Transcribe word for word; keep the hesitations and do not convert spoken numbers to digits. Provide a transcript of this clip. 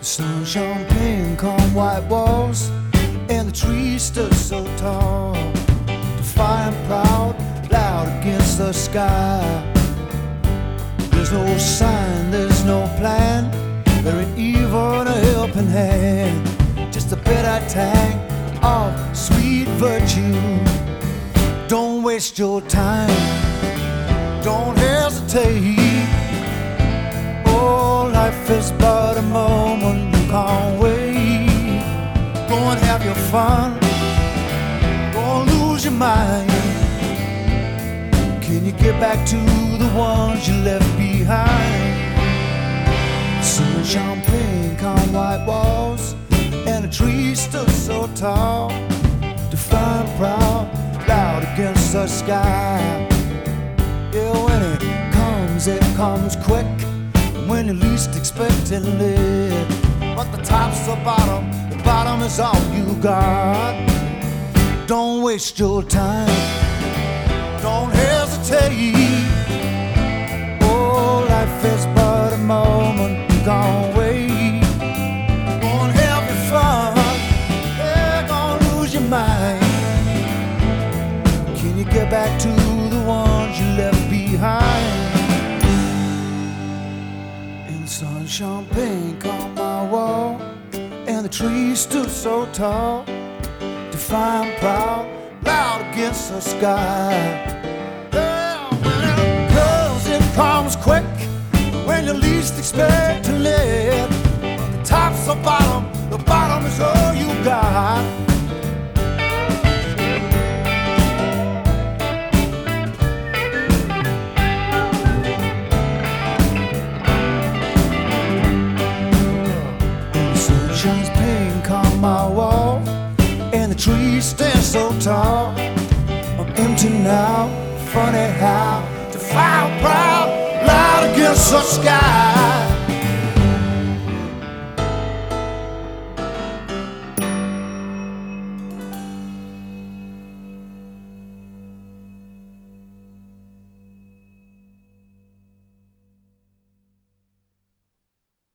Sun champagne calm white walls, and the trees stood so tall, defiant, proud, loud against the sky. There's no sign, there's no plan, there ain't even a helping hand, just a bitter tang of sweet virtue. Don't waste your time, don't hesitate. Oh, life is but a moment, you can't wait. Go and have your fun, go and lose your mind. Can you get back to the ones you left behind? Some champagne, calm white walls, and the trees stood so tall, defiant, proud, loud against the sky. Yeah, when it comes, it comes quick, when you least expecting it. But the top's the bottom, the bottom is all you got. Don't waste your time, don't hesitate. Oh, life is but a moment, you can't wait. Go and have your fun, yeah, gonna lose your mind. Can you get back to the ones you left behind? Sun champagne calm my wall, and the trees stood so tall, defiant, proud, loud against the sky. Yeah, when it comes, it comes quick, when you least expecting it. The top's the bottom, the bottom is all you got. Champagne calm my wall, and the trees stand so tall. I'm empty now, funny how, defiant, proud, loud against the sky.